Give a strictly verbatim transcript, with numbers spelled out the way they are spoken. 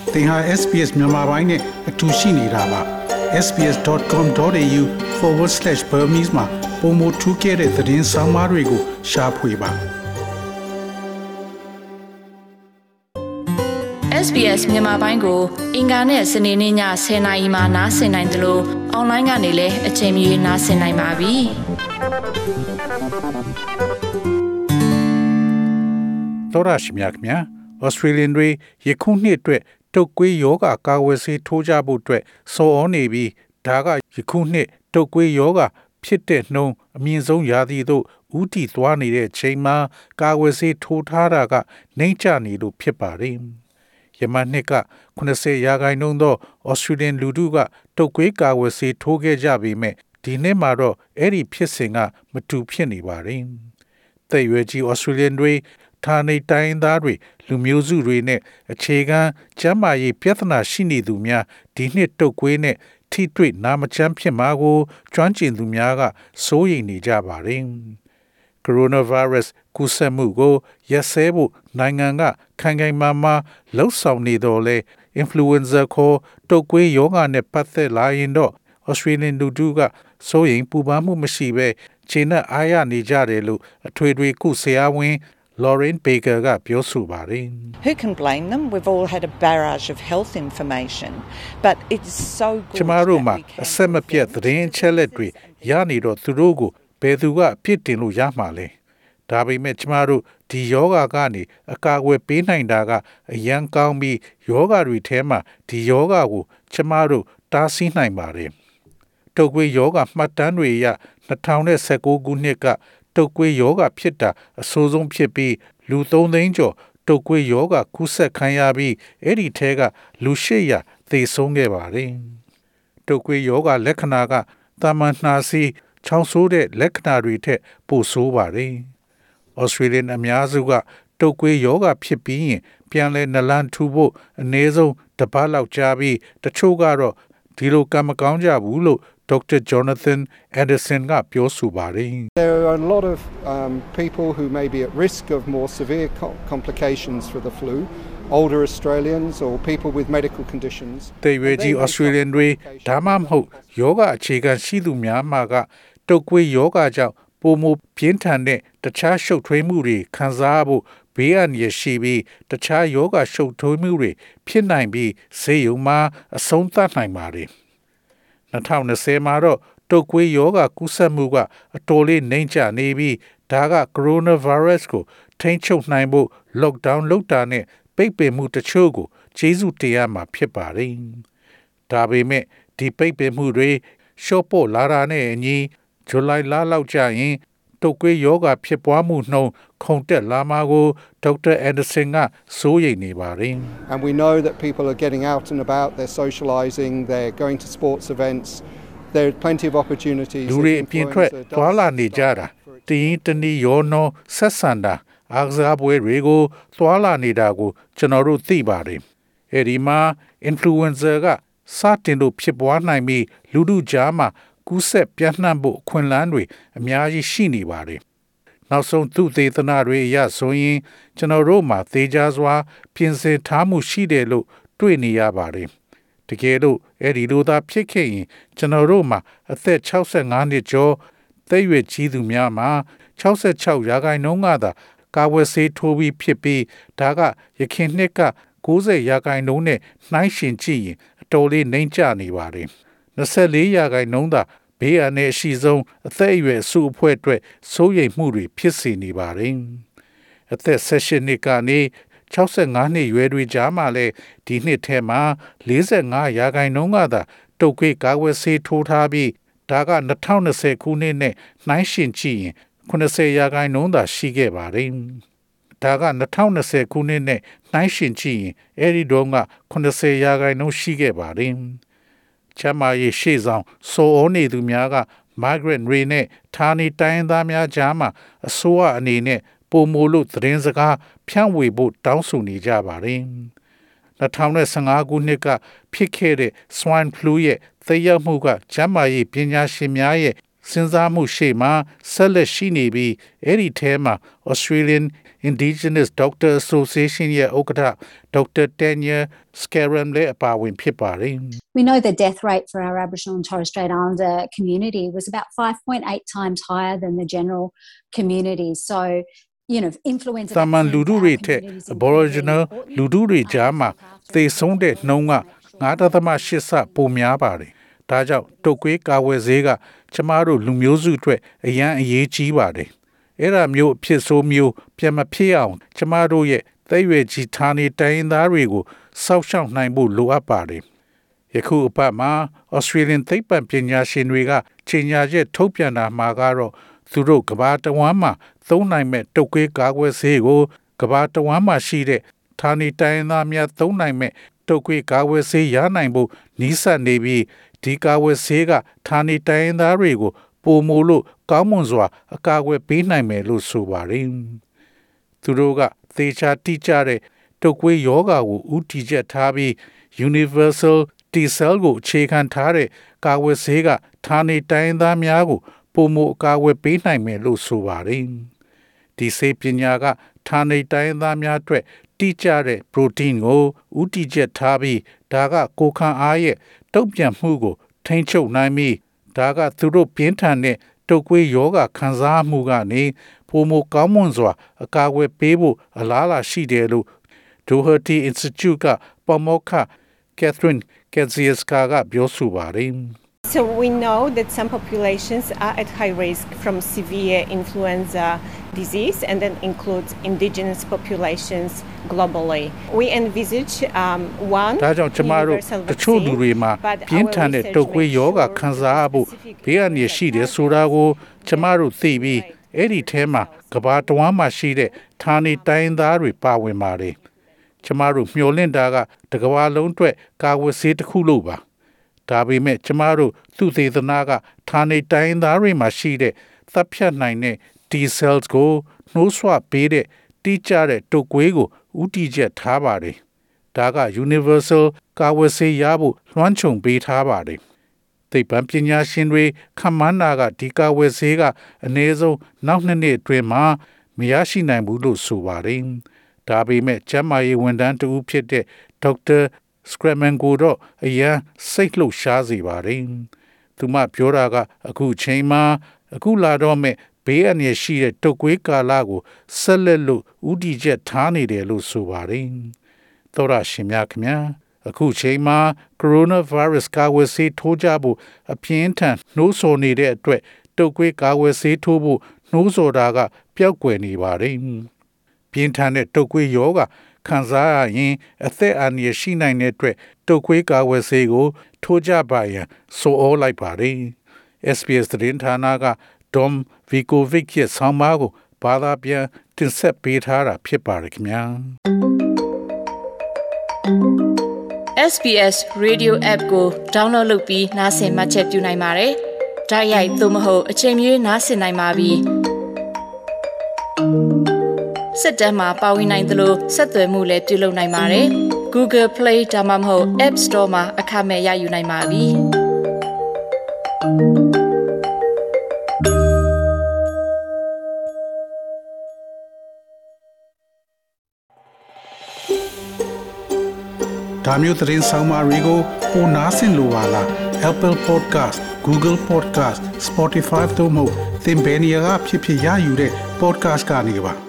သင်ဟာ S B S မြန်မာပိုင်းနဲ့အတူရှိနေတာပါ s b s dot com dot a u forward slash burmese မှာပုံမထူးခဲ့တဲ့သတင်းစာမားတွေကိုရှားဖွေပါ S B S မြန်မာပိုင်းကိုအင်ကာနဲ့စနေနေ့ညဆယ်နာရီမှနားဆင်နိုင်တယ်လို့အွန်လိုင်းကနေလည်းအချိန်မီနားဆင်နိုင်ပါပြီတော်ရရှိမြတ်မြတ် Australian တွေယခုနှစ်အတွက်တုတ်ကွေးယောဂကာဝယ်ဆေးထိုးကြဖို့အတွက်စော်ဩနေပြီးဒါကယခုနှစ်တုတ်ကွေးယောဂဖြစ်တဲ့နှုန်းအမြင့်ဆုံးရာသီသို့ဦးတည်သွားနေတဲ့ချိန်မှာကာဝယ်ဆေးထိုးထားတာကနှိမ့်ချနေလို့ဖြစ်ပါတယ်ယမန်နှစ်ကခုနစ်ဆယ်ရာခိုင်နှုန်းသော Australian လူထုကတုတ်ကွေးကာဝယ်ဆေးထိုးခဲ့ကြပေမဲ့ဒီနှစ်မှာတော့အဲ့ဒီဖြစ်စဉ်ကမတူဖြစ်နေပါတယ်သက်ရွယ်ကြီး Australian တွေဌာနေတိုင်းသားတွေလူမျိုးစုတွေနဲ့အခြေခံကျန်းမာရေးပြဿနာရှိနေသူများဒီနှစ်တုတ်ကွေးနဲ့ထိတွေ့နာမကျန်းဖြစ်မှာကိုကျွမ်းကျင်သူများကစိုးရိမ်နေကြပါတယ်။ Coronavirus ကူးစက်မှုကိုရပ်စဲဖို့နိုင်ငံကခိုင်ခိုင်မာမာလှုံ့ဆော်နေတော့လေ influenza ခေါ်တုတ်ကွေးရောဂါနဲ့ပတ်သက်လာရင်တော့ Australian လူထုကစိုးရိမ်ပူပန်မှုမရှိဘဲခြေနဲ့အားရနေကြတယ်လို့အထွေထွေကုဆရာဝန်Lauren Baker ကပြောဆိုပါတယ် Who can blame them? We've all had a barrage of health information, but it's so good. ကျမတို့မှာအဆက်မပြတ်သတင်းအချက်လက်တွေရနေတော့သူတို့ကိုဘယ်သူကအပြစ်တင်လို့ရမှာလဲဒါပေမဲ့ကျမတို့ဒီယောဂကနေအကာအကွယ်ပေးနိုင်တာကအရန်ကောင်းပြီးယောဂတွေထဲမှာဒီယောဂကိုကျမတို့တားဆီးနိုင်ပါတယ်တုတ်ကွေးယောဂမှတ်တမ်းတွေအရနှစ်ထောင်ဆယ်ကိုခုနှစ်ကတုတ်ကွေးယောဂဖြစ်တာအဆိုးဆုံးဖြစ်ပြီးလူသုံးသိန်းကျော်တုတ်ကွေးယောဂကူးစက်ခံရပြီးအဲ့ဒီထဲကလူရှစ်ရာသေဆုံးခဲ့ပါတယ်တုတ်ကွေးယောဂလက္ခဏာကတာမန်နှာစေးချောင်းဆိုးတဲ့လက္ခဏာတွေထက်ပိုဆိုးပါတယ်။ Australian အများစုကတုတ်ကွေးယောဂဖြစ်ပြီးရင်ပြန်လဲနလန်ထူဖို့အနည်းဆုံးတစ်ပတ်လောက်ကြာပြီးတချို့ကတော့ဒီလိုကံမကောင်းကြဘူးလို့Doctor Jonathan Anderson ကပြောဆိုပါတယ် There are a lot of um, people who may be at risk of more severe co- complications for the flu, older Australians or people with medical conditions. တေဝေကြီး Australian တွေဒါမှမဟုတ်ယောဂအခြေခံရှိသူများမှာကတုတ်ကွေးယောဂကြောင့်ပုံမပြင်းထန်တဲ့တခြားရှုပ်ထွေးမှုတွေခံစားဖို့ဘေးအန္တရာယ်ရှိပြီးတခြားယောဂရှုပ်ထွေးမှုတွေဖြစ်နိုင်ပြီးဆေးရုံမှာအဆုံးသတ်နိုင်ပါတယ်၂၀၂၀မှာတော့တုတ်ကွေးယောဂကူးစက်မှုကအတော်လေးနှိမ့်ချနေပြီးဒါက coronavirus ကိုထိန်းချုပ်နိုင်ဖို့ lockdown လုပ်တာနဲ့ပိတ်ပင်မှုတချို့ကိုကျေးဇူးတရားမှာဖြစ်ပါတယ်။ဒါပေမဲ့ဒီပိတ်ပင်မှုတွေရှော့ပို့လာတာနဲ့အညီဇူလိုင်လလောက်ကျရင်တုတ်ကွေးယောဂဖြစ်ပွားမှုနှုန်းခုန်တက်လာမှာကို Doctor Anderson ကစိုးရိမ်နေပါတယ် And we know that people are getting out and about, they're socializing, they're going to sports events. There are plenty of opportunities. လူတွေအပြင်ထွက်သွားလာနေကြတာတရင်တနည်းရောနောဆက်ဆံတာအားကစားပွဲတွေကိုသွားလာနေတာကိုကျွန်တော်တို့သိပါတယ်အဲဒီမှာ influencer ကစတင်လို့ဖြစ်ပွားနိုင်ပြီးလူထုကြားမှာကူးစက်ပြန့်နှံ့ဖို့အခွင့်အလမ်းတွေအများကြီးရှိနေပါတယ်နောက်ဆုံးသူသေသနာတွေအရဆိုရင်ကျွန်တော်တို့မှာသေချာစွာပြင်ဆင်ထားမှုရှိတယ်လို့တွေ့နေရပါတယ်တကယ်လို့အဲ့ဒီလိုသာဖြစ်ခဲ့ရင်ကျွန်တော်တို့မှာအသက်၆၅နှစ်ကျော်သက်ရွယ်ကြီးသူများမှာ၆၆ရာခိုင်နှုန်းကသာကာဝယ်ဆေးထိုးပြီးဖြစ်ပြီးဒါကရခင်နှစ်က၉၀ရာခိုင်နှုန်းနဲ့နှိုင်းယှဉ်ကြည့်ရင်အတော်လေးနှိမ့်ကျနေပါတယ်၂၄ရာခိုင်နှုန်းသာဘေးအန္တရာယ်အရှိဆုံးအသက်အရွယ်အစုအဖွဲ့အတွက်စိုးရိမ်မှုတွေဖြစ်စေနေပါတယ်အသက်၁၈နှစ်ကနေ၆၅နှစ်ရွယ်တွေကြားမှာလည်းဒီနှစ်ထဲမှာ၄၅ရာခိုင်နှုန်းကသာတုတ်ကွေးကာကွယ်ဆေးထိုးထားပြီးဒါက၂၀၂၀ခုနှစ်နဲ့နှိုင်းယှဉ်ကြည့်ရင်၉၀ရာခိုင်နှုန်းသာရှိခဲ့ပါတယ်ဒါက၂၀၂၀ခုနှစ်နဲ့နှိုင်းယှဉ်ကြည့်ရင်အဲဒီတုန်းက၉၀ရာခိုင်နှုန်းရှိခဲ့ပါတယ်ချမ်းမာရေးရှေ့ဆောင်စိုးဩနေသူများက migrant တွေနဲ့ဌာနေတိုင်းသားများကြားမှာအစိုးရအနေနဲ့ပုံမို့လို့သတင်းစကားဖြန့်ဝေဖို့တောင်းဆိုနေကြပါတယ်၂၀၁၅ခုနှစ်ကဖြစ်ခဲ့တဲ့ swine flu ရဲ့သက်ရောက်မှုကကျန်းမာရေးပညာရှင်များရဲ့စဉ်းစားမှုရှေ့မှာဆက်လက်ရှိနေပြီးအဲ့ဒီထဲမှာ Australian Indigenous Doctor Association ရဲ့ဥက္ကဋ္ဌ Doctor Tanya Scaram လည်းအပါဝင်ဖြစ်ပါတယ် We know the death rate for our Aboriginal and Torres Strait Islander community was about five point eight times higher than the general community. So, you know, influenza တမန်လူထုတွေထက် Aboriginal လူထုတွေကြားမှာသေဆုံးတဲ့နှုန်းက ၅.၈ ဆပိုများပါတယ်။ဒါကြောင့်တုတ်ကွေးကာဝယ်ဆေးကကျမတို့လူမျိုးစုအတွက်အရန်အရေးကြီးပါတယ်။အဲ့ဒါမျိုးအဖြစ်ဆိုးမျိုးပြန်မဖြစ်အောင်ကျမတို့ရဲ့သက်ရွယ်ကြီးဌာနေတိုင်းသားတွေကိုစောင့်ရှောက်နိုင်ဖို့လိုအပ်ပါတယ်။ယခုအပတ်မှာ Australian သိပ္ပံပညာရှင်တွေကချိန်ညာချက်ထုတ်ပြန်တာမှာကတော့သူတို့ကဘာတဝမ်းမှာသုံးနိုင်မဲ့တုတ်ကွေးကာကွယ်ဆေးကိုကဘာတဝမ်းမှာရှိတဲ့ဌာနေတိုင်းသားများသုံးနိုင်မဲ့တုတ်ကွေးကာကွယ်ဆေးရနိုင်ဖို့နီးစပ်နေပြီးဒီကာကွယ်ဆေးကဌာနေတိုင်းသားတွေကိုပိုမိုလို့ကောင်းမွန်စွာအကာအကွယ်ပေးနိုင်မယ်လို့ဆိုပါတယ်။သူတို့ကသေချာတိကျတဲ့တုတ်ကွေးယောဂါကိုဥတီချက်ထားပြီး Universal T-cell ကိုအခြေခံထားတဲ့ကာကွယ်ဆေးကဌာနေတိုင်းသားများကိုပိုမိုအကာအကွယ်ပေးနိုင်မယ်လို့ဆိုပါတယ်။ဒီဆေးပညာကဌာနေတိုင်းသားများအတွက်တိကျတဲ့ protein ကိုဥတီချက်ထားပြီးဒါကကိုခံအားရဲ့တုတ်ပြန်မှုကိုထိန်းချုပ်နိုင်ပြီးဒါကသူတို့ပြင်းထန်တဲ့တုတ်ကွေးယောဂခံစားမှုကနေပိုမိုကောင်းမွန်စွာအကာအကွယ်ပေးဖို့အလားအလာရှိတယ်လို့ Doherty Institute ကပမောက္ခ Catherine Kaczynska ကပြောဆိုပါတယ်။ So we know that some populations are at high risk from severe influenza disease, and that includes indigenous populations globally. We envisage um, one universal vaccine, but our research makes sure ခံစားဖို့ဘေးအန္တရာယ်ရှိတယ်ဆိုတာကိုကျမတို့သိပြီးအဲ့ဒီထဲမှာကဘာတဝမ်းမှာရှိတဲ့ဌာနေတိုင်းသားတွေပါဝင်ပါတယ်ကျမတို့မျှော်လင့်တာကတကဘာလုံးအတွက်ကာဝယ်ဆေးတစ်ခုလို့ပါဒါပေမဲ့ကျမတို့သူသေသနာကဌာနေတိုင်းသားတွေမှာရှိတဲ့သတ်ဖြတ်နိုင်တဲ့ T-cells ကိုနှိုးဆွပေးတဲ့တိကျတဲ့တုတ်ကွေးကိုဥတီချက်ထားပါတယ်ဒါက Universal ကာဝယ်ဆေးရဖို့လွှမ်းခြုံပေးထားပါတယ်သိပ္ပံပညာရှင်တွေခန့်မှန်းတာကဒီကာဝယ်ဆေးကအနည်းဆုံးနောက်နှစ်နှစ်အတွင်းမှာမရရှိနိုင်ဘူးလို့ဆိုပါတယ်ဒါပေမဲ့ကျန်းမာရေးဝန်ထမ်းတဦးဖြစ်တဲ့ Doctor Scraman ကိုတော့အရန်စိတ်လှုပ်ရှားစေပါတယ်။သူမပြောတာကအခုချိန်မှာအခုလာတော့မဲ့ဘေးအန္တရာယ်ရှိတဲ့တုတ်ကွေးကာလကိုဆက်လက်လို့ဥတီချက်ထားနေတယ်လို့ဆိုပါတယ်။သောရရှင်များခင်ဗျာအခုချိန်မှာ Coronavirus ကာဝယ်ဆေးထိုးကြဖို့အပြင်းထန်နှိုးဆော်နေတဲ့အတွက်တုတ်ကွေးကာဝယ်ဆေးထိုးဖို့နှိုးဆော်တာကပျောက်ကွယ်နေပါတယ်။ပြင်းထန်တဲ့တုတ်ကွေးရောဂါခံစားရရင်အသက်အန္တရာယ်ရှိနိုင်တဲ့အတွက်တုတ်ခွေးကာဝယ်ဆေးကိုထိုးကြပါရန်ဆိုအောလိုက်ပါတယ် S B S သတင်းဌာနက Dom Vikovic ရဲ့ဆောင်းပါးကိုဘာသာပြန်တင်ဆက်ပေးထားတာဖြစ်ပါတယ်ခင်ဗျာ S B S Radio App ကို download လုပ်ပြီးနားဆင်မှတ်ချက်ပြုနိုင်ပါတယ်။ဒါရိုက်သို့မဟုတ်အချိန်မီနားဆင်နိုင်ပါပြီ။စစ်တမ်းမှာပါဝင်နိုင်သလိုဆက်သွယ်မှုလည်းပြုလုပ်နိုင်ပါတယ်။ Google Play ဒါမှမဟုတ် App Store မှာအခမဲ့ရယူနိုင်ပါပြီ။ဒါမျိုးသတင်းဆောင်မတွေကိုပိုနားဆင်လိုပါလား Apple Podcast, Google Podcast, Spotify တို့မှာသင်ပင်ရာဖြစ်ဖြစ်ရယူတဲ့ podcast ကနေပါ